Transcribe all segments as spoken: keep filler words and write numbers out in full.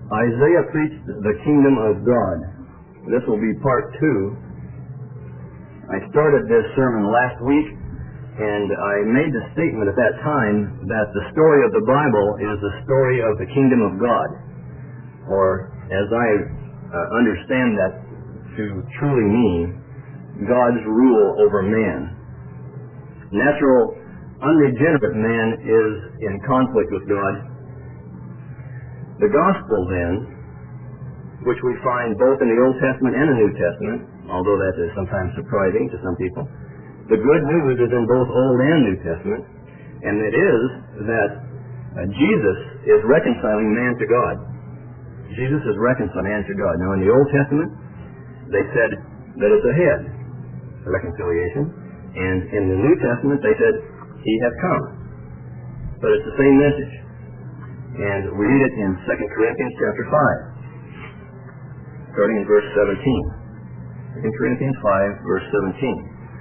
Isaiah preached the kingdom of God. This will be part two. I started this sermon last week, and I made the statement at that time that the story of the Bible is the story of the kingdom of God, or as I uh, understand that to truly mean, God's rule over man. Natural, unregenerate man is in conflict with God. The gospel, then, which we find both in the Old Testament and the New Testament, although that is sometimes surprising to some people, the good news is in both Old and New Testament, and it is that uh, Jesus is reconciling man to God. Jesus is reconciling man to God. Now, in the Old Testament, they said that it's a head, a reconciliation, and in the New Testament, they said, He has come. But it's the same message. And we read it in Second Corinthians chapter five, starting in verse seventeen. Second Corinthians five, verse seventeen.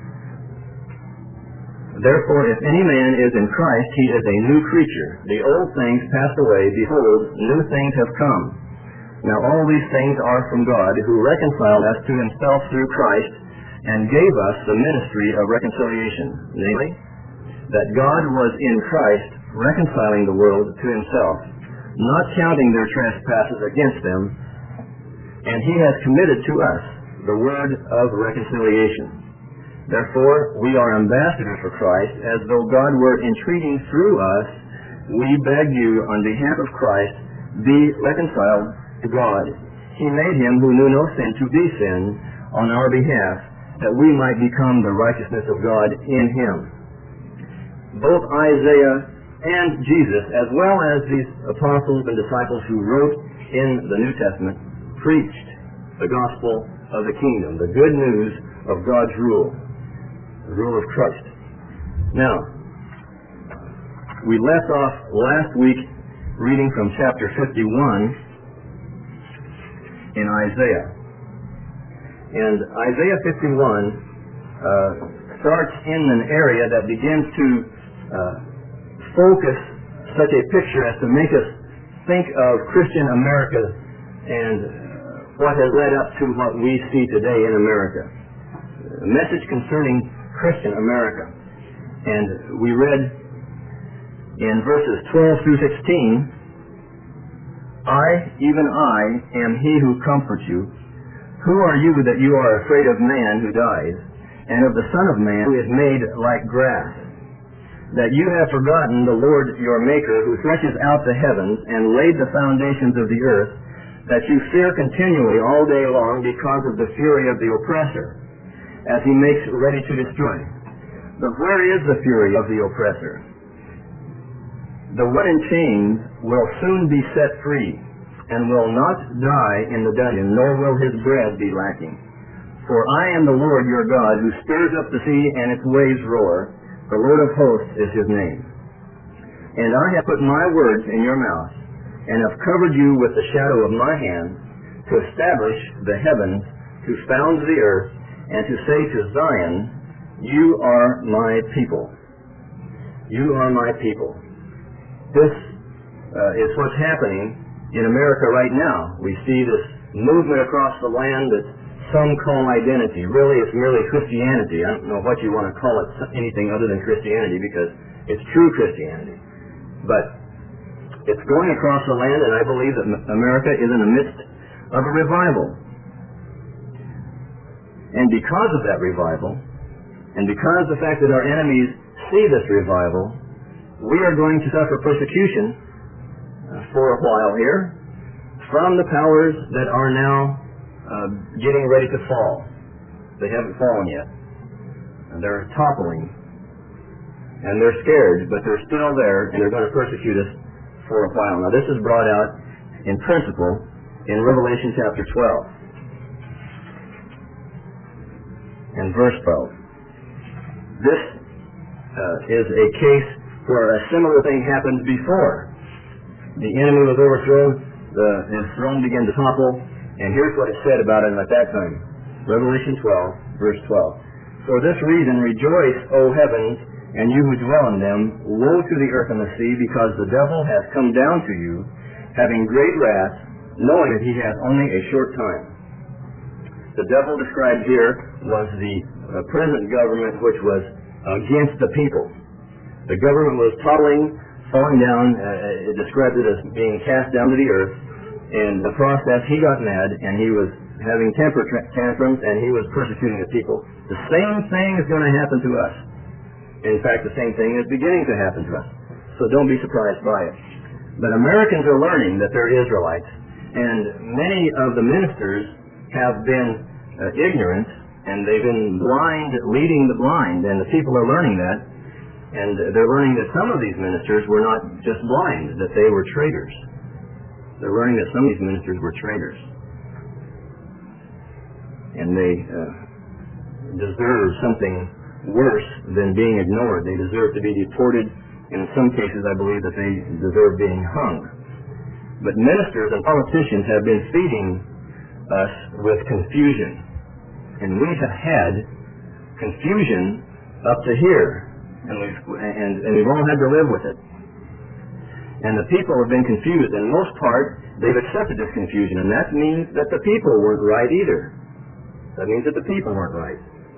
Therefore, if any man is in Christ, he is a new creature. The old things passed away. Behold, new things have come. Now all these things are from God, who reconciled us to himself through Christ, and gave us the ministry of reconciliation, namely, that God was in Christ reconciling the world to himself, not counting their trespasses against them, and he has committed to us the word of reconciliation. Therefore, we are ambassadors for Christ, as though God were entreating through us. We beg you, on behalf of Christ, be reconciled to God. He made him who knew no sin to be sin on our behalf, that we might become the righteousness of God in him. Both Isaiah and Jesus, as well as these apostles and disciples who wrote in the New Testament, preached the gospel of the kingdom, the good news of God's rule, the rule of Christ. Now, we left off last week reading from chapter fifty-one in Isaiah. And Isaiah fifty-one uh, starts in an area that begins to uh, focus such a picture as to make us think of Christian America and what has led up to what we see today in America. A message concerning Christian America. And we read in verses twelve through sixteen, I, even I, am he who comforts you. Who are you that you are afraid of man who dies, and of the Son of Man who is made like grass? That you have forgotten the Lord your Maker, who stretches out the heavens and laid the foundations of the earth, that you fear continually all day long because of the fury of the oppressor, as he makes ready to destroy. But where is the fury of the oppressor? The one in chains will soon be set free, and will not die in the dungeon, nor will his bread be lacking. For I am the Lord your God, who stirs up the sea and its waves roar. The Lord of hosts is his name. And I have put my words in your mouth, and have covered you with the shadow of my hand, to establish the heavens, to found the earth, and to say to Zion, you are my people. You are my people. This uh, is what's happening in America right now. We see this movement across the land that some call identity. Really, it's merely Christianity. I don't know what you want to call it, anything other than Christianity, because it's true Christianity. But it's going across the land, and I believe that America is in the midst of a revival. And because of that revival, and because of the fact that our enemies see this revival, we are going to suffer persecution for a while here from the powers that are now uh, getting ready to fall. They haven't fallen yet. And they're toppling. And they're scared, but they're still there, and they're going to persecute us for a while. Now, this is brought out in principle in Revelation chapter twelve and verse twelve. This uh, is a case where a similar thing happened before. The enemy was overthrown, the, his throne began to topple, and here's what it said about him at that time. Revelation twelve, verse twelve. For this reason rejoice, O heavens, and you who dwell in them. Woe to the earth and the sea, because the devil has come down to you, having great wrath, knowing that he has only a short time. The devil described here was the uh, present government, which was against the people. The government was toppling, falling down. Uh, it described it as being cast down to the earth. In the process, he got mad, and he was having temper tra- tantrums, and he was persecuting the people. The same thing is going to happen to us. In fact, the same thing is beginning to happen to us. So don't be surprised by it. But Americans are learning that they're Israelites, and many of the ministers have been uh, ignorant, and they've been blind, leading the blind, and the people are learning that. And they're learning that some of these ministers were not just blind, that they were traitors. They're learning that some of these ministers were traitors. And they uh, deserve something worse than being ignored. They deserve to be deported. And in some cases, I believe that they deserve being hung. But ministers and politicians have been feeding us with confusion. And we have had confusion up to here. And we've, and, and we've all had to live with it. And the people have been confused. In most part, they've accepted this confusion. And that means that the people weren't right either. That means that the people weren't right.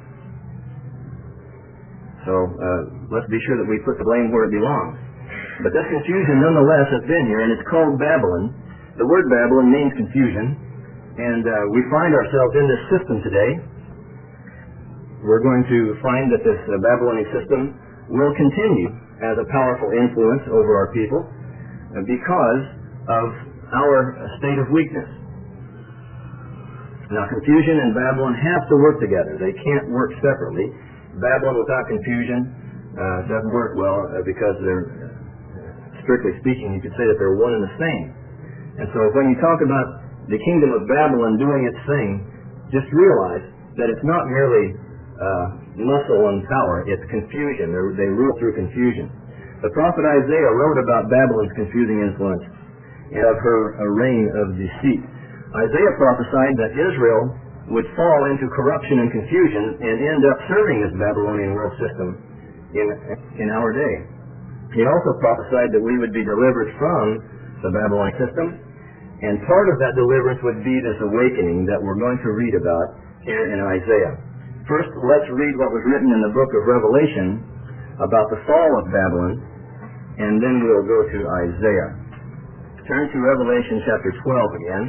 So uh, let's be sure that we put the blame where it belongs. But this confusion nonetheless has been here, and it's called Babylon. The word Babylon means confusion. And uh, we find ourselves in this system today. We're going to find that this uh, Babylonian system will continue as a powerful influence over our people uh, because of our uh, state of weakness. Now, confusion and Babylon have to work together. They can't work separately. Babylon without confusion uh, doesn't work well uh, because they're, uh, strictly speaking, you could say that they're one and the same. And so when you talk about the kingdom of Babylon doing its thing, just realize that it's not merely uh, muscle and power, it's confusion. They're, they rule through confusion. The prophet Isaiah wrote about Babylon's confusing influence and of her uh, reign of deceit. Isaiah prophesied that Israel would fall into corruption and confusion and end up serving this Babylonian world system in, in our day. He also prophesied that we would be delivered from the Babylonian system, and part of that deliverance would be this awakening that we're going to read about here in Isaiah. First, let's read what was written in the book of Revelation about the fall of Babylon, and then we'll go to Isaiah. Turn to Revelation chapter twelve again.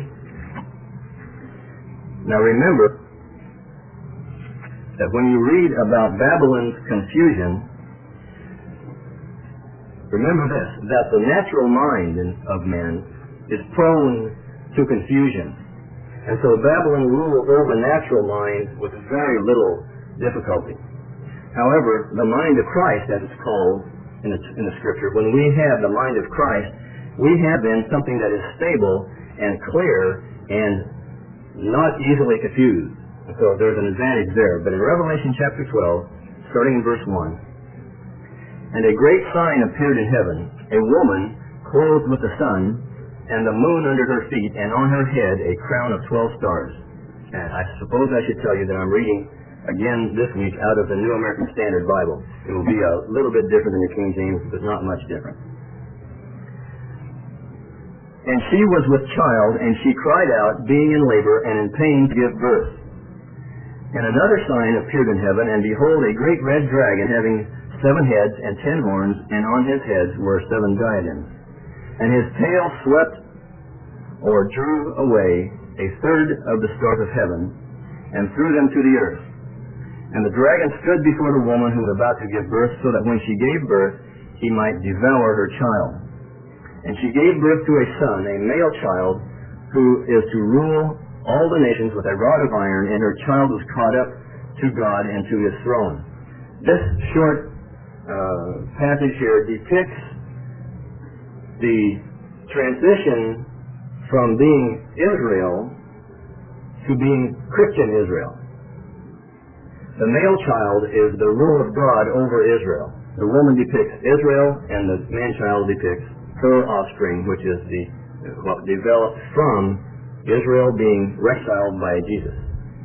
Now remember that when you read about Babylon's confusion, remember this, that the natural mind of man is prone to confusion. And so Babylon ruled over the natural mind with very little difficulty. However, the mind of Christ, as it's called in the, in the Scripture, when we have the mind of Christ, we have then something that is stable and clear and not easily confused. So there's an advantage there. But in Revelation chapter twelve, starting in verse one, and a great sign appeared in heaven, a woman clothed with the sun, and the moon under her feet, and on her head a crown of twelve stars. And I suppose I should tell you that I'm reading again this week out of the New American Standard Bible. It will be a little bit different than your King James, but not much different. And she was with child, and she cried out, being in labor and in pain to give birth. And another sign appeared in heaven, and behold, a great red dragon having seven heads and ten horns, and on his heads were seven diadems. And his tail swept or drew away a third of the stars of heaven, and threw them to the earth. And the dragon stood before the woman who was about to give birth, so that when she gave birth, he might devour her child. And she gave birth to a son, a male child, who is to rule all the nations with a rod of iron, and her child was caught up to God and to his throne. This short uh, passage here depicts the transition from being Israel to being Christian Israel. The male child is the rule of God over Israel. The woman depicts Israel, and the man-child depicts her offspring, which is the what developed from Israel being reconciled by Jesus.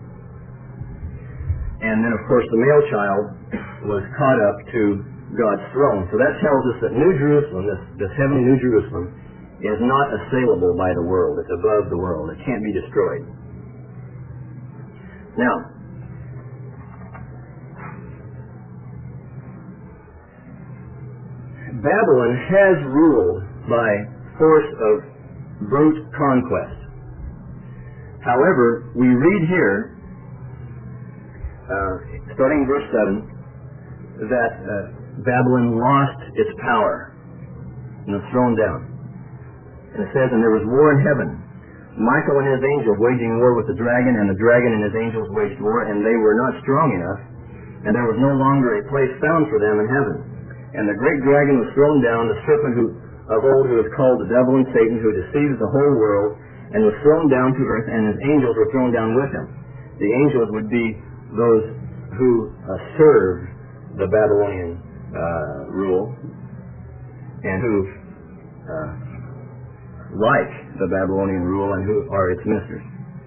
And then, of course, the male child was caught up to God's throne. So that tells us that New Jerusalem, this, this heavenly New Jerusalem, is not assailable by the world. It's above the world. It can't be destroyed. Now, Babylon has ruled by force of brute conquest. However, we read here, uh, starting in verse seven, that uh, Babylon lost its power and was thrown down. And it says, and there was war in heaven. Michael and his angels waging war with the dragon, and the dragon and his angels waged war, and they were not strong enough, and there was no longer a place found for them in heaven. And the great dragon was thrown down, the serpent who of old who is called the devil and Satan, who deceives the whole world, and was thrown down to earth, and his angels were thrown down with him. The angels would be those who uh, serve the Babylonian uh, rule, and who uh, like the Babylonian rule, and who are its ministers.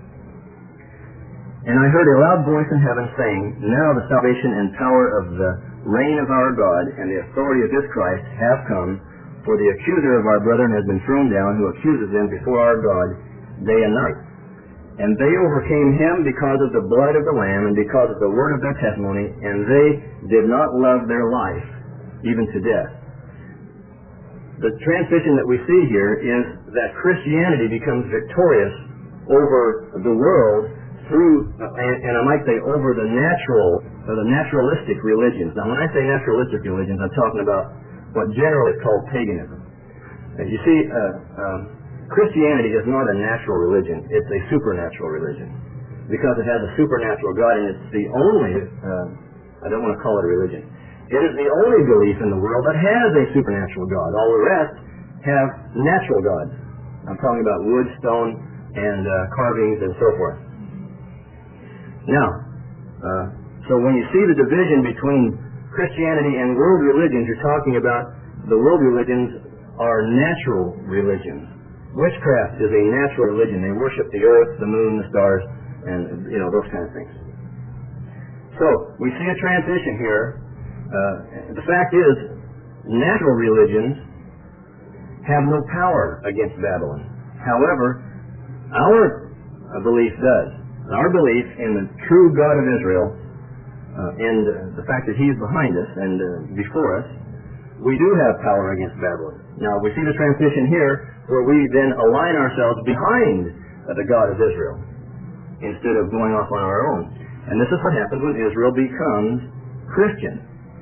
And I heard a loud voice in heaven saying, now the salvation and power of the reign of our God and the authority of his Christ have come, for the accuser of our brethren has been thrown down, who accuses them before our God day and night. And they overcame him because of the blood of the Lamb and because of the word of their testimony, and they did not love their life, even to death. The transition that we see here is that Christianity becomes victorious over the world through, uh, and, and I might say over the natural, or the naturalistic religions. Now when I say naturalistic religions, I'm talking about what generally is called paganism. Uh, you see, uh, um, Christianity is not a natural religion, it's a supernatural religion. Because it has a supernatural God, and it's the only, uh, I don't want to call it a religion, it is the only belief in the world that has a supernatural God. All the rest have natural gods. I'm talking about wood, stone, and uh, carvings and so forth. Now, uh, so when you see the division between Christianity and world religions, you're talking about the world religions are natural religions. Witchcraft is a natural religion. They worship the earth, the moon, the stars, and, you know, those kind of things. So, we see a transition here. Uh, the fact is, natural religions have no power against Babylon. However, our uh, belief does. Our belief in the true God of Israel, uh, and uh, the fact that he is behind us and uh, before us, we do have power against Babylon. Now, we see the transition here where we then align ourselves behind uh, the God of Israel instead of going off on our own. And this is what happens when Israel becomes Christian.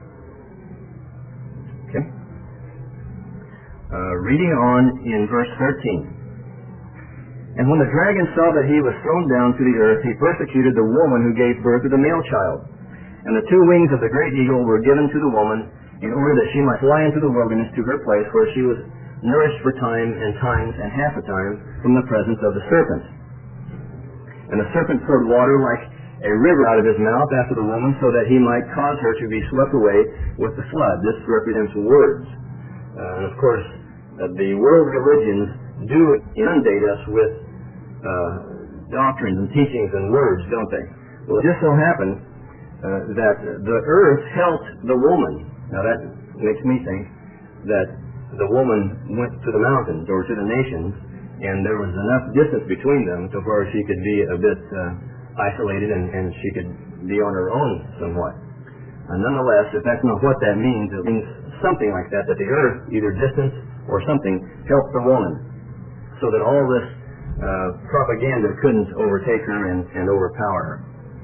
Okay? Uh, reading on in verse thirteen. And when the dragon saw that he was thrown down to the earth, he persecuted the woman who gave birth to the male child. And the two wings of the great eagle were given to the woman in order that she might fly into the wilderness to her place where she was nourished for time and times and half a time from the presence of the serpent. And the serpent poured water like a river out of his mouth after the woman, so that he might cause her to be swept away with the flood. This represents words. Uh, and of course, uh, the world religions do inundate us with uh, doctrines and teachings and words, don't they? Well, it just so happened uh, that the earth helped the woman. Now that makes me think that the woman went to the mountains or to the nations, and there was enough distance between them to where she could be a bit uh, isolated and, and she could be on her own somewhat. And nonetheless, if that's not what that means, it means something like that, that the earth, either distance or something, helped the woman, so that all this uh, propaganda couldn't overtake her and, and overpower her.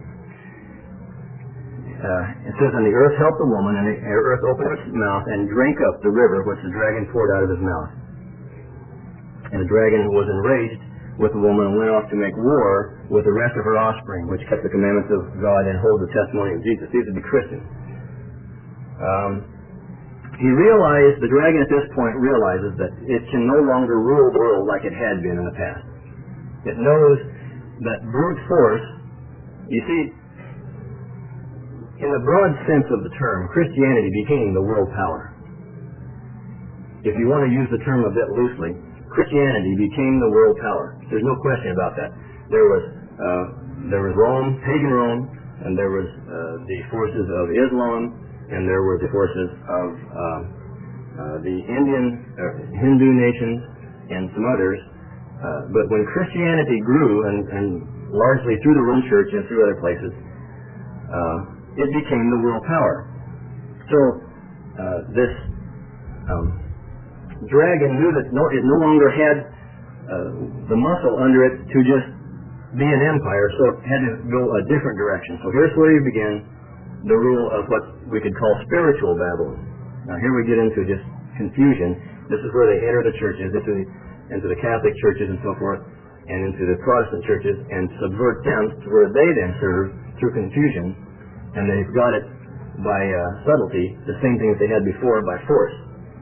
Uh, it says, and the earth helped the woman, and the earth opened its mouth and drank up the river which the dragon poured out of his mouth. And the dragon was enraged with the woman and went off to make war with the rest of her offspring, which kept the commandments of God and hold the testimony of Jesus. These would be Christians. Um, He realized, the dragon at this point realizes that it can no longer rule the world like it had been in the past. It knows that brute force, you see, in the broad sense of the term, Christianity became the world power. If you want to use the term a bit loosely, Christianity became the world power. There's no question about that. There was uh, there was Rome, pagan Rome, and there was uh, the forces of Islam, and there were the forces of uh, uh, the Indian, uh, Hindu nations, and some others. Uh, but when Christianity grew, and, and largely through the Roman Church and through other places, uh, it became the world power. So uh, this um, dragon knew that no, it no longer had uh, the muscle under it to just be an empire, so it had to go a different direction. So here's where you begin the rule of what we could call spiritual Babylon. Now here we get into just confusion. This is where they enter the churches, into the, into the Catholic churches and so forth, and into the Protestant churches, and subvert them to where they then serve through confusion, and they've got it by uh, subtlety, the same thing that they had before by force.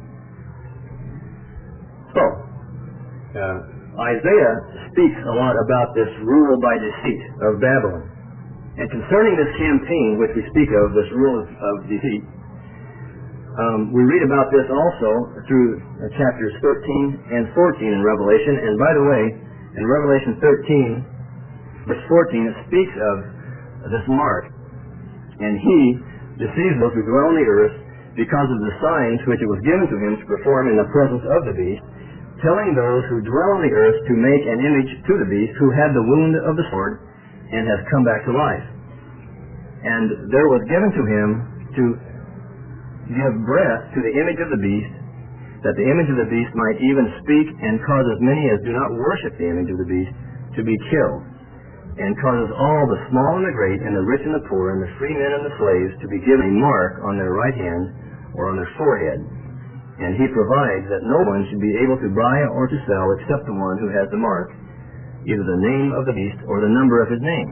So, uh, Isaiah speaks a lot about this rule by deceit of Babylon. And concerning this campaign which we speak of, this rule of, of deceit, um, we read about this also through uh, chapters thirteen and fourteen in Revelation. And by the way, in Revelation thirteen, verse fourteen, it speaks of this mark. And he deceives those who dwell on the earth because of the signs which it was given to him to perform in the presence of the beast, telling those who dwell on the earth to make an image to the beast who had the wound of the sword and has come back to life. And there was given to him to give breath to the image of the beast, that the image of the beast might even speak and cause as many as do not worship the image of the beast to be killed, and causes all the small and the great, and the rich and the poor, and the free men and the slaves to be given a mark on their right hand or on their forehead. And he provides that no one should be able to buy or to sell except the one who has the mark, either the name of the beast or the number of his name.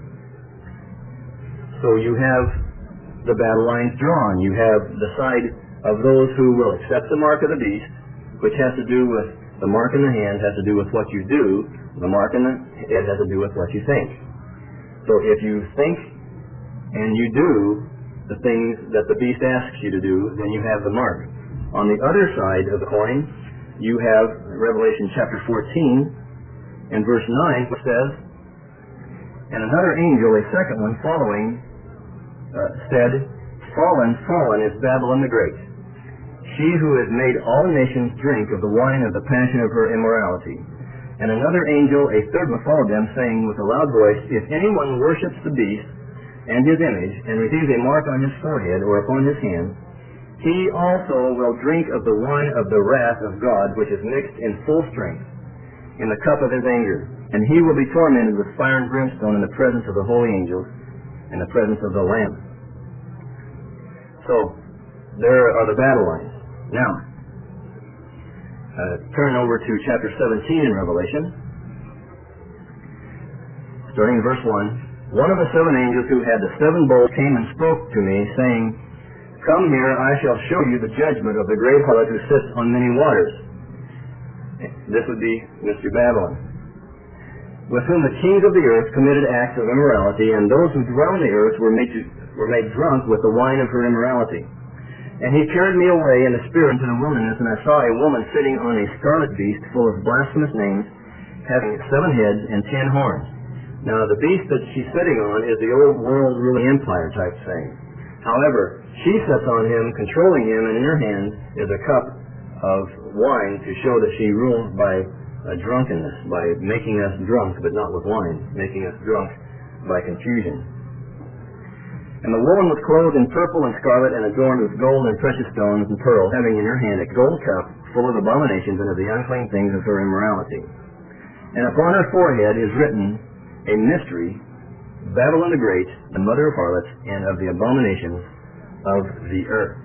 So you have the battle lines drawn. You have the side of those who will accept the mark of the beast, which has to do with the mark in the hand, has to do with what you do. The mark in the head has to do with what you think. So if you think and you do the things that the beast asks you to do, then you have the mark. On the other side of the coin, you have Revelation chapter fourteen and verse nine, which says, and another angel, a second one following, uh, said, Fallen, fallen is Babylon the Great, she who has made all nations drink of the wine of the passion of her immorality. And another angel, a third one, followed them, saying with a loud voice, If anyone worships the beast and his image, and receives a mark on his forehead or upon his hand, he also will drink of the wine of the wrath of God, which is mixed in full strength, in the cup of his anger. And he will be tormented with fire and brimstone in the presence of the holy angels, in the presence of the Lamb. So, there are the battle lines. Now, uh, turn over to chapter seventeen in Revelation, starting in verse one. One of the seven angels who had the seven bowls came and spoke to me, saying, Come here, I shall show you the judgment of the great harlot who sits on many waters. This would be Mystery Babylon, with whom the kings of the earth committed acts of immorality, and those who dwell on the earth were made, to, were made drunk with the wine of her immorality. And he carried me away in the spirit into the wilderness, and I saw a woman sitting on a scarlet beast full of blasphemous names, having seven heads and ten horns. Now the beast that she's sitting on is the old world ruling empire type thing. However, she sits on him, controlling him, and in her hand is a cup of wine to show that she rules by uh, drunkenness, by making us drunk, but not with wine, making us drunk by confusion. And the woman was clothed in purple and scarlet and adorned with gold and precious stones and pearls, having in her hand a gold cup full of abominations and of the unclean things of her immorality. And upon her forehead is written a mystery, Babylon the Great, the mother of harlots, and of the abominations of the earth.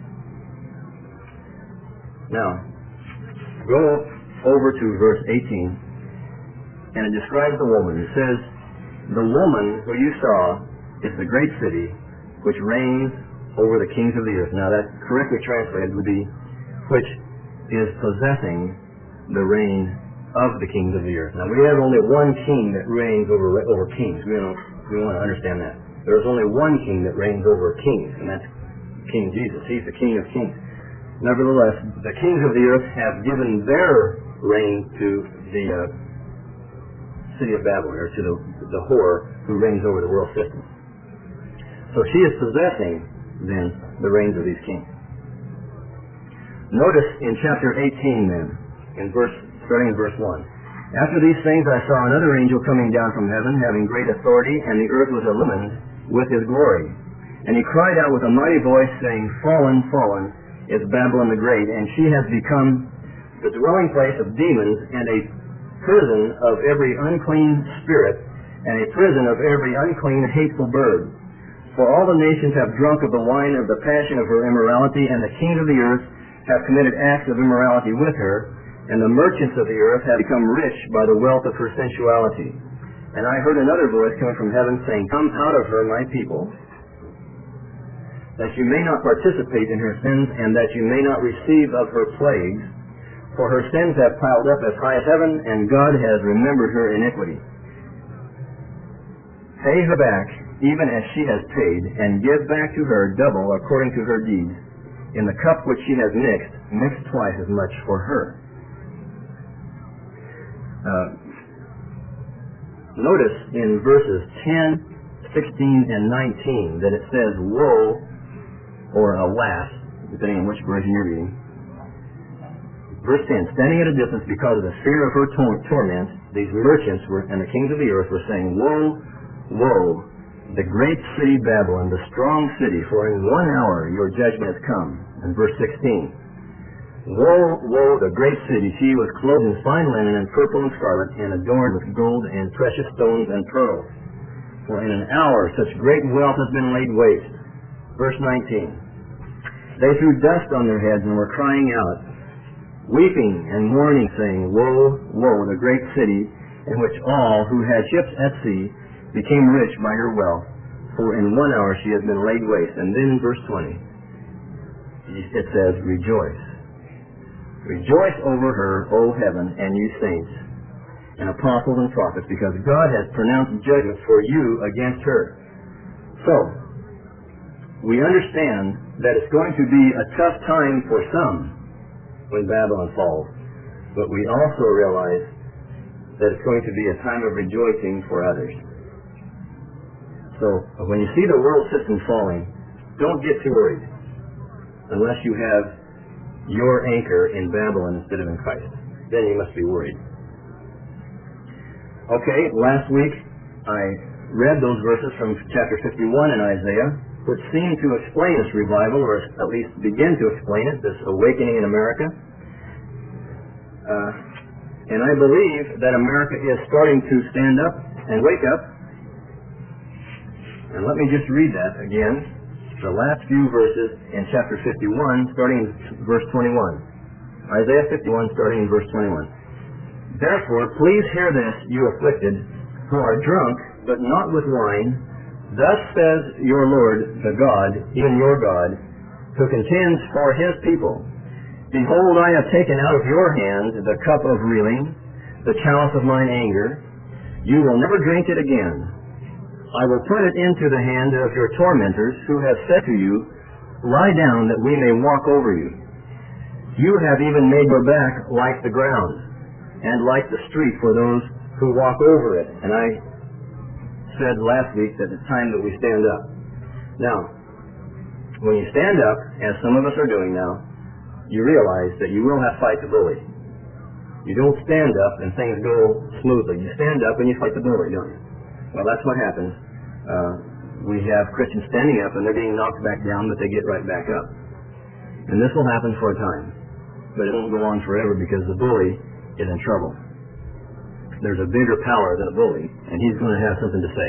Now, go over to verse eighteen, and it describes the woman. It says, The woman who you saw is the great city, which reigns over the kings of the earth. Now that correctly translated would be, which is possessing the reign of the kings of the earth. Now we have only one king that reigns over over kings. We don't we want to understand that. There is only one king that reigns over kings, and that's King Jesus. He's the King of kings. Nevertheless, the kings of the earth have given their reign to the uh, city of Babylon, or to the, the whore who reigns over the world system. So she is possessing, then, the reigns of these kings. Notice in chapter eighteen, then, in verse starting in verse one. After these things I saw another angel coming down from heaven, having great authority, and the earth was illumined with his glory. And he cried out with a mighty voice, saying, Fallen, fallen is Babylon the Great, and she has become the dwelling place of demons, and a prison of every unclean spirit, and a prison of every unclean, hateful bird. For all the nations have drunk of the wine of the passion of her immorality, and the kings of the earth have committed acts of immorality with her, and the merchants of the earth have become rich by the wealth of her sensuality. And I heard another voice coming from heaven saying, Come out of her, my people, that you may not participate in her sins, and that you may not receive of her plagues, for her sins have piled up as high as heaven, and God has remembered her iniquity. Pay her back, even as she has paid, and give back to her double according to her deeds. In the cup which she has mixed, mix twice as much for her. Uh, notice in verses ten, sixteen, and nineteen that it says woe, or alas, depending on which version you're reading. Verse ten, standing at a distance because of the fear of her tor- torment, these merchants were, and the kings of the earth were saying, Woe, woe, the great city Babylon, the strong city, for in one hour your judgment has come. And verse sixteen, Woe, woe, the great city, she was clothed in fine linen and purple and scarlet, and adorned with gold and precious stones and pearls. For in an hour such great wealth has been laid waste. Verse nineteen, they threw dust on their heads and were crying out, weeping and mourning, saying, Woe, woe, the great city, in which all who had ships at sea became rich by her wealth, for in one hour she has been laid waste. And then in verse twenty, it says, Rejoice. Rejoice over her, O heaven, and you saints, and apostles and prophets, because God has pronounced judgment for you against her. So, we understand that it's going to be a tough time for some when Babylon falls, but we also realize that it's going to be a time of rejoicing for others. So, when you see the world system falling, don't get too worried unless you have your anchor in Babylon instead of in Christ. Then you must be worried. Okay, last week I read those verses from chapter fifty-one in Isaiah, which seem to explain this revival, or at least begin to explain it, this awakening in America. Uh, and I believe that America is starting to stand up and wake up. And let me just read that again. The last few verses in chapter fifty-one, starting in verse twenty-one. Isaiah fifty-one, starting in verse twenty-one. Therefore, please hear this, you afflicted, who are drunk, but not with wine. Thus says your Lord, the God, even your God, who contends for his people. Behold, I have taken out of your hand the cup of reeling, the chalice of mine anger. You will never drink it again. I will put it into the hand of your tormentors, who have said to you, Lie down, that we may walk over you. You have even made your back like the ground, and like the street for those who walk over it. And I said last week that it's time that we stand up. Now, when you stand up, as some of us are doing now, you realize that you will have fight the bully. You don't stand up and things go smoothly. You stand up and you fight the bully, don't you? Well, that's what happens. Uh, we have Christians standing up and they're being knocked back down, but they get right back up. And this will happen for a time, but it won't go on forever because the bully is in trouble. There's a bigger power than a bully, and he's going to have something to say.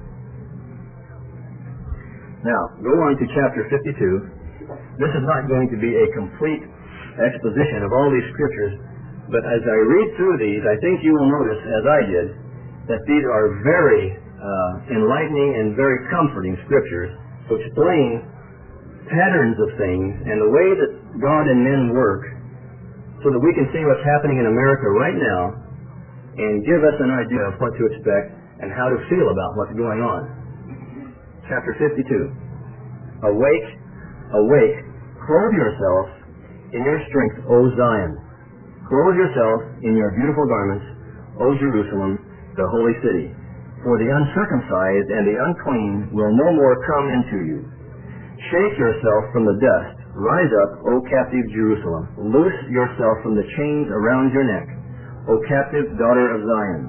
Now, go on to chapter fifty-two. This is not going to be a complete exposition of all these scriptures, but as I read through these, I think you will notice, as I did, that these are very uh, enlightening and very comforting scriptures to explain patterns of things and the way that God and men work so that we can see what's happening in America right now and give us an idea of what to expect and how to feel about what's going on. Chapter fifty-two. Awake, awake, clothe yourself in your strength, O Zion. Clothe yourself in your beautiful garments, O Jerusalem, the holy city. For the uncircumcised and the unclean will no more come into you. Shake yourself from the dust. Rise up, O captive Jerusalem. Loose yourself from the chains around your neck, O captive daughter of Zion.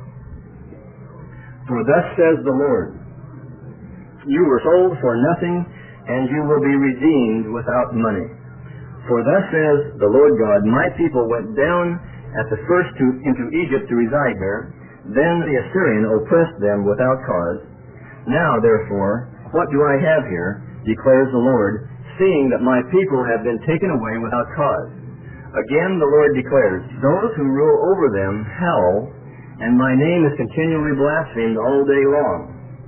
For thus says the Lord, you were sold for nothing, and you will be redeemed without money. For thus says the Lord God, my people went down at the first to, into Egypt to reside there. Then the Assyrian oppressed them without cause. Now, therefore, what do I have here, declares the Lord, seeing that my people have been taken away without cause? Again the Lord declares, those who rule over them howl, and my name is continually blasphemed all day long.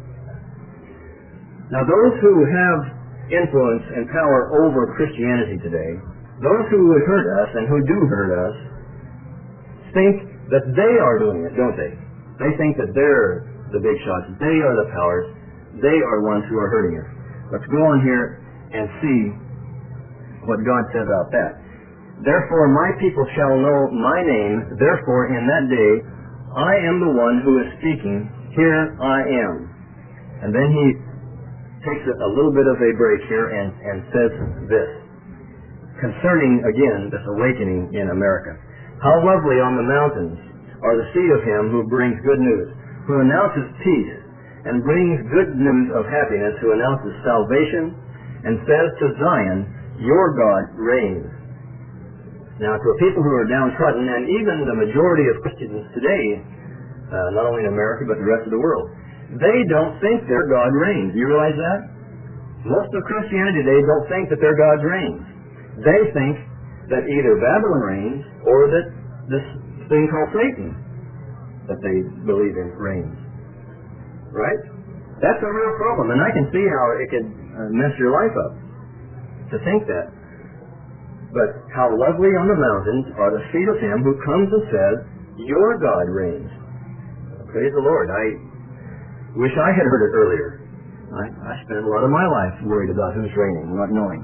Now those who have influence and power over Christianity today, those who would hurt us and who do hurt us, think that they are doing it, don't they? They think that they're the big shots. They are the powers. They are ones who are hurting us. Let's go on here and see what God says about that. Therefore my people shall know my name. Therefore in that day I am the one who is speaking. Here I am. And then he takes a, a little bit of a break here and, and says this, concerning, again, this awakening in America. How lovely on the mountains are the feet of him who brings good news, who announces peace, and brings good news of happiness, who announces salvation, and says to Zion, your God reigns. Now, to a people who are downtrodden, and even the majority of Christians today, uh, not only in America, but the rest of the world, they don't think their God reigns. Do you realize that? Most of Christianity today don't think that their God reigns. They think that either Babylon reigns, or that this thing called Satan that they believe in reigns. Right? That's a real problem, and I can see how it could uh, mess your life up to think that. But how lovely on the mountains are the feet of him who comes and says, your God reigns. Praise the Lord. I wish I had heard it earlier. I, I spent a lot of my life worried about who's reigning, not knowing.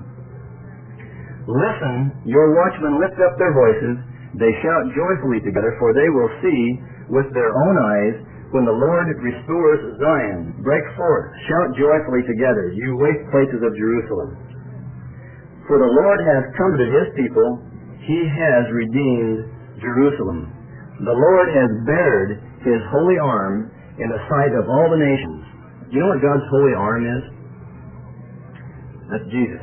Listen, your watchmen lift up their voices. They shout joyfully together, for they will see with their own eyes when the Lord restores Zion. Break forth, shout joyfully together, you waste places of Jerusalem. For the Lord has comforted his people, he has redeemed Jerusalem. The Lord has bared his holy arm in the sight of all the nations. Do you know what God's holy arm is? That's Jesus.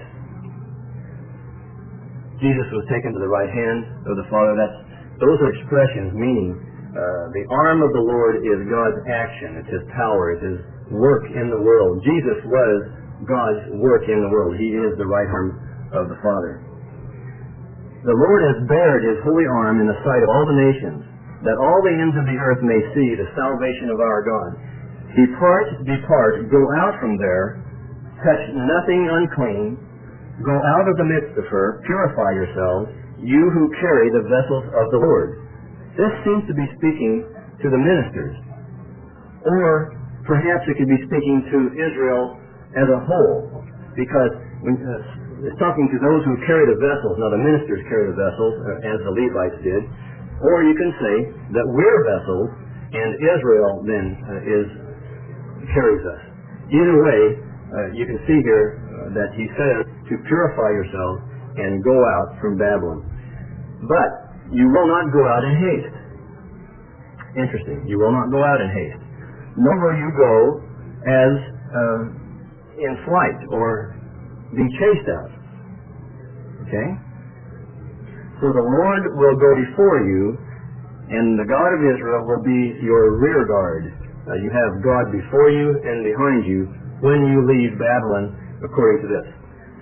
Jesus was taken to the right hand of the Father. That's, those are expressions meaning uh, the arm of the Lord is God's action. It's his power. It's his work in the world. Jesus was God's work in the world. He is the right arm of the Father. The Lord has bared his holy arm in the sight of all the nations, that all the ends of the earth may see the salvation of our God. Depart, depart, go out from there, touch nothing unclean, go out of the midst of her, purify yourselves, you who carry the vessels of the Lord. This seems to be speaking to the ministers, or perhaps it could be speaking to Israel as a whole, because when, uh, it's talking to those who carry the vessels. Now the ministers carry the vessels, uh, as the Levites did. Or you can say that we're vessels, and Israel then uh, is carries us. Either way, uh, you can see here uh, that he says to purify yourselves and go out from Babylon. But you will not go out in haste. Interesting. You will not go out in haste. Nor will you go as uh, in flight or being chased out. Okay? For the Lord will go before you, and the God of Israel will be your rear guard. Uh, you have God before you and behind you when you leave Babylon, according to this.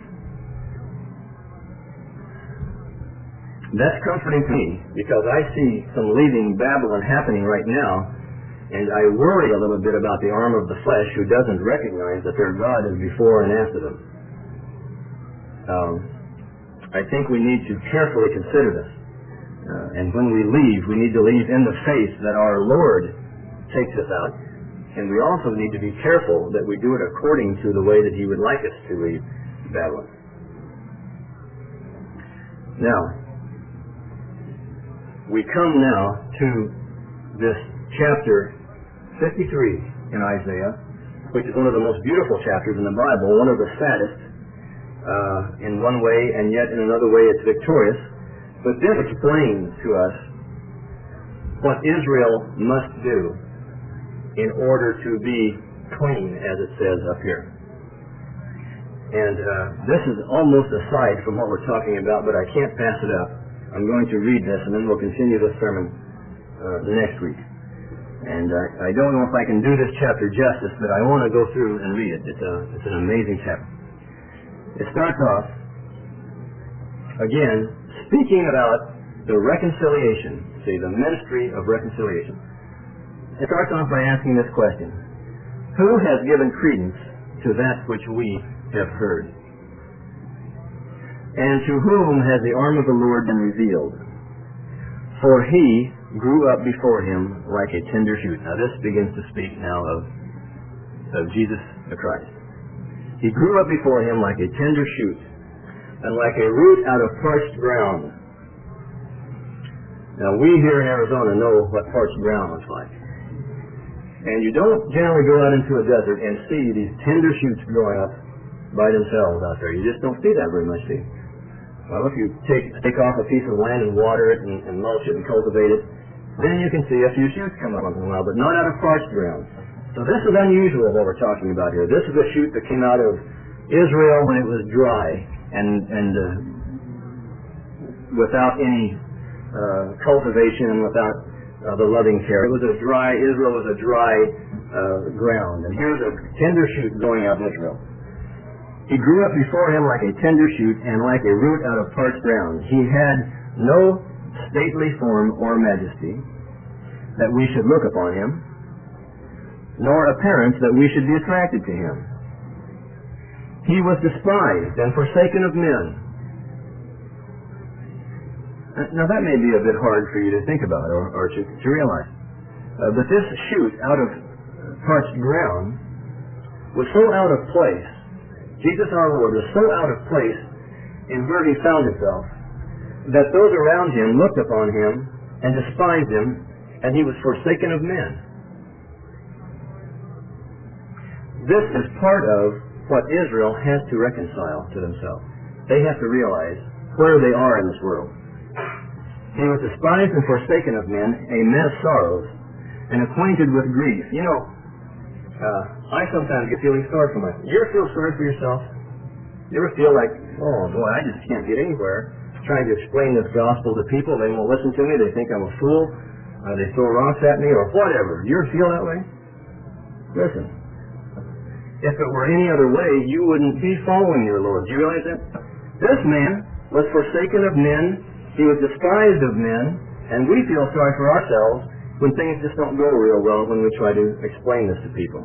That's comforting to me, because I see some leaving Babylon happening right now, and I worry a little bit about the arm of the flesh who doesn't recognize that their God is before and after them. Um, I think we need to carefully consider this. Uh, and when we leave, we need to leave in the faith that our Lord takes us out. And we also need to be careful that we do it according to the way that he would like us to leave Babylon. Now, we come now to this chapter fifty-three in Isaiah, which is one of the most beautiful chapters in the Bible, one of the saddest. Uh, in one way, and yet in another way it's victorious. But this explains to us what Israel must do in order to be clean, as it says up here. And uh, this is almost aside from what we're talking about, but I can't pass it up. I'm going to read this, and then we'll continue this sermon uh, next week. And uh, I don't know if I can do this chapter justice, but I want to go through and read it. It's, a, it's an amazing chapter. It starts off, again, speaking about the reconciliation, see, the ministry of reconciliation. It starts off by asking this question: who has given credence to that which we have heard? And to whom has the arm of the Lord been revealed? For he grew up before him like a tender shoot. Now this begins to speak now of, of Jesus the Christ. He grew up before him like a tender shoot, and like a root out of parched ground. Now, we here in Arizona know what parched ground looks like. And you don't generally go out into a desert and see these tender shoots growing up by themselves out there. You just don't see that very much, see? Well, if you take take off a piece of land and water it and, and mulch it and cultivate it, then you can see a few shoots come up once in a while, but not out of parched ground. So this is unusual, what we're talking about here. This is a shoot that came out of Israel when it was dry and, and uh, without any Uh, cultivation, without uh, the loving care. It was a dry, Israel was a dry uh, ground. And here's a tender shoot growing out of Israel. He grew up before him like a tender shoot and like a root out of parched ground. He had no stately form or majesty that we should look upon him, nor appearance that we should be attracted to him. He was despised and forsaken of men. Now that may be a bit hard for you to think about or, or to, to realize. Uh, but this shoot out of parched ground was so out of place. Jesus our Lord was so out of place in where he found himself that those around him looked upon him and despised him, and he was forsaken of men. This is part of what Israel has to reconcile to themselves. They have to realize where they are in this world. He was despised and forsaken of men, a man of sorrows, and acquainted with grief. You know, uh, I sometimes get feeling sorry for myself. You ever feel sorry for yourself? You ever feel like, oh boy, I just can't get anywhere trying to explain this gospel to people? They won't listen to me. They think I'm a fool. Uh, they throw rocks at me or whatever. You ever feel that way? Listen, if it were any other way, you wouldn't be following your Lord. Do you realize that? This man was forsaken of men. He was despised of men, and we feel sorry for ourselves when things just don't go real well when we try to explain this to people.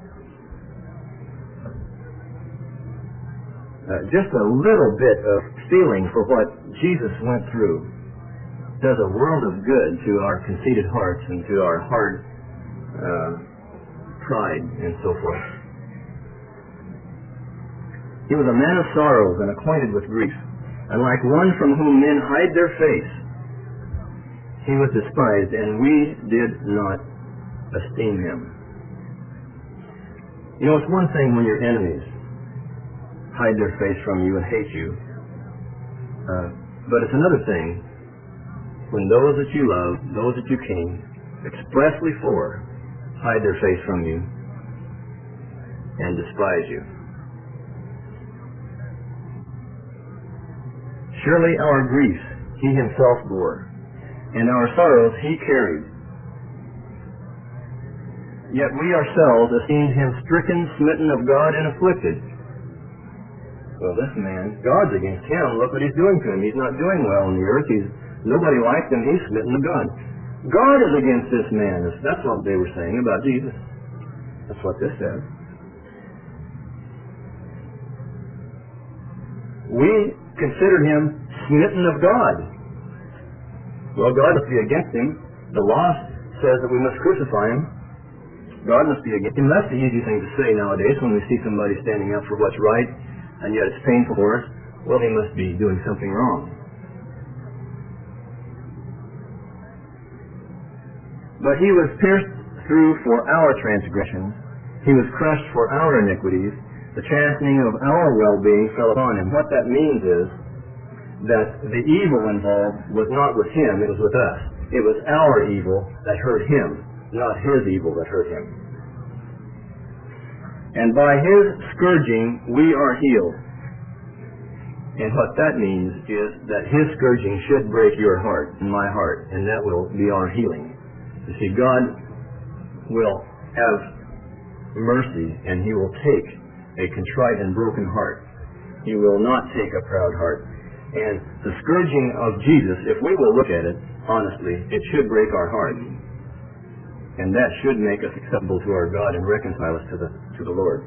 Uh, just a little bit of feeling for what Jesus went through does a world of good to our conceited hearts and to our hard uh, pride and so forth. He was a man of sorrows and acquainted with grief. And like one from whom men hide their face, he was despised, and we did not esteem him. You know, it's one thing when your enemies hide their face from you and hate you, uh, but it's another thing when those that you love, those that you came expressly for, hide their face from you and despise you. Surely our griefs he himself bore, and our sorrows he carried. Yet we ourselves esteemed him stricken, smitten of God, and afflicted. Well, this man, God's against him. Look what he's doing to him. He's not doing well on the earth. He's, nobody likes him. He's smitten of God. God is against this man. That's what they were saying about Jesus. That's what this says. We considered him smitten of God. Well, God must be against him. The law says that we must crucify him. God must be against him. That's the easy thing to say nowadays when we see somebody standing up for what's right, and yet it's painful for us. Well, he must be doing something wrong. But he was pierced through for our transgressions. He was crushed for our iniquities. The chastening of our well-being fell upon him. What that means is that the evil involved was not with him, it was with us. It was our evil that hurt him, not his evil that hurt him. And by his scourging we are healed. And what that means is that his scourging should break your heart and my heart, and that will be our healing. You see, God will have mercy, and he will take a contrite and broken heart. He will not take a proud heart. And the scourging of Jesus, if we will look at it honestly, it should break our heart. And that should make us acceptable to our God and reconcile us to the, to the Lord.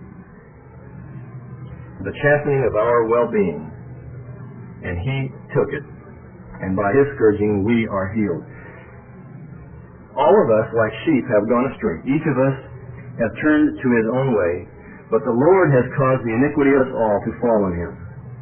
The chastening of our well-being, and he took it. And by his scourging we are healed. All of us, like sheep, have gone astray. Each of us have turned to his own way, but the Lord has caused the iniquity of us all to fall on him.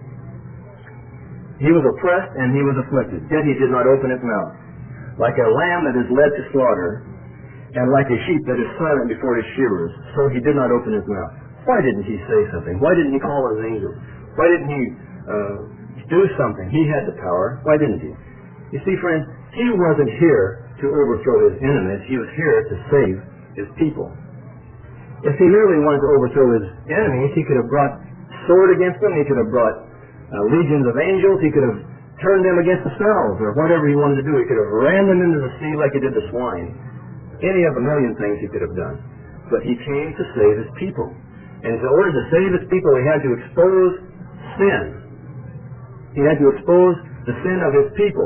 He was oppressed and he was afflicted, yet he did not open his mouth. Like a lamb that is led to slaughter, and like a sheep that is silent before his shearers, so he did not open his mouth. Why didn't he say something? Why didn't he call his angels? Why didn't he uh, do something? He had the power. Why didn't he? You see, friends, he wasn't here to overthrow his enemies. He was here to save his people. If he merely wanted to overthrow his enemies, he could have brought sword against them. He could have brought uh, legions of angels. He could have turned them against themselves, or whatever he wanted to do. He could have ran them into the sea like he did the swine. Any of a million things he could have done. But he came to save his people. And in order to save his people, he had to expose sin. He had to expose the sin of his people.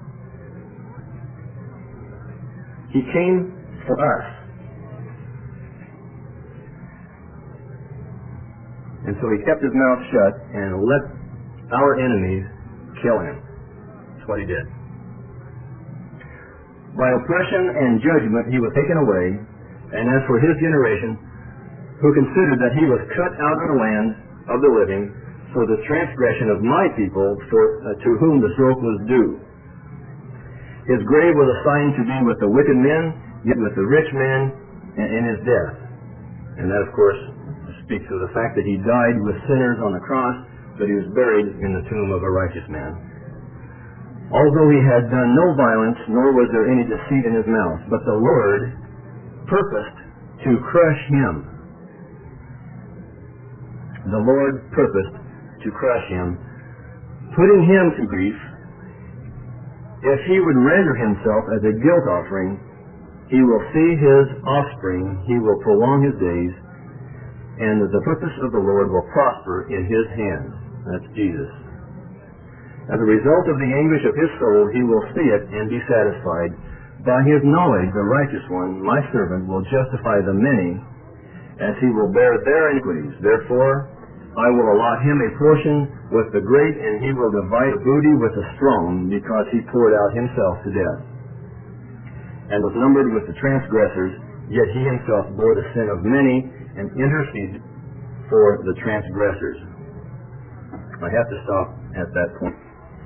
He came for us. And so he kept his mouth shut and let our enemies kill him. That's what he did. By oppression and judgment he was taken away, and as for his generation, who considered that he was cut out of the land of the living for the transgression of my people, for uh, to whom the stroke was due. His grave was assigned to be with the wicked men, yet with the rich man in his death. And that, of course, speaks of the fact that he died with sinners on the cross, but he was buried in the tomb of a righteous man. Although he had done no violence, nor was there any deceit in his mouth, but the Lord purposed to crush him. The Lord purposed to crush him, putting him to grief. If he would render himself as a guilt offering, he will see his offspring, he will prolong his days, and the purpose of the Lord will prosper in his hands. That's Jesus. As a result of the anguish of his soul, he will see it and be satisfied. By his knowledge, the righteous one, my servant, will justify the many, as he will bear their iniquities. Therefore, I will allot him a portion with the great, and he will divide the booty with the strong, because he poured out himself to death, and was numbered with the transgressors, yet he himself bore the sin of many, and interceded for the transgressors. I have to stop at that point.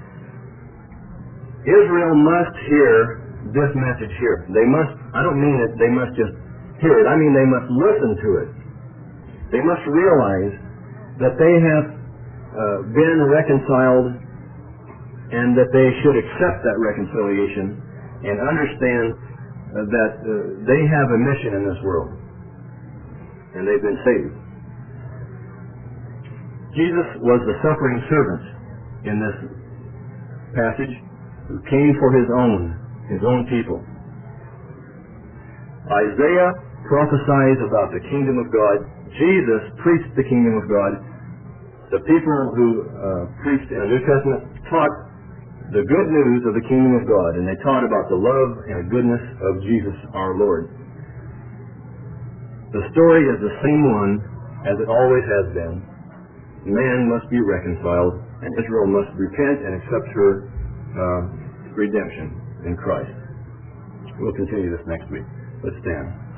Israel must hear this message here. They must, I don't mean that they must just hear it, I mean they must listen to it. They must realize that they have uh, been reconciled, and that they should accept that reconciliation and understand uh, that uh, they have a mission in this world, and they've been saved. Jesus was the suffering servant in this passage, who came for his own, his own people. Isaiah prophesies about the kingdom of God. Jesus preached the kingdom of God. The people who uh, preached in the New Testament taught the good news of the kingdom of God, and they taught about the love and goodness of Jesus our Lord. The story is the same one as it always has been. Man must be reconciled, and Israel must repent and accept her uh, redemption in Christ. We'll continue this next week. Let's stand.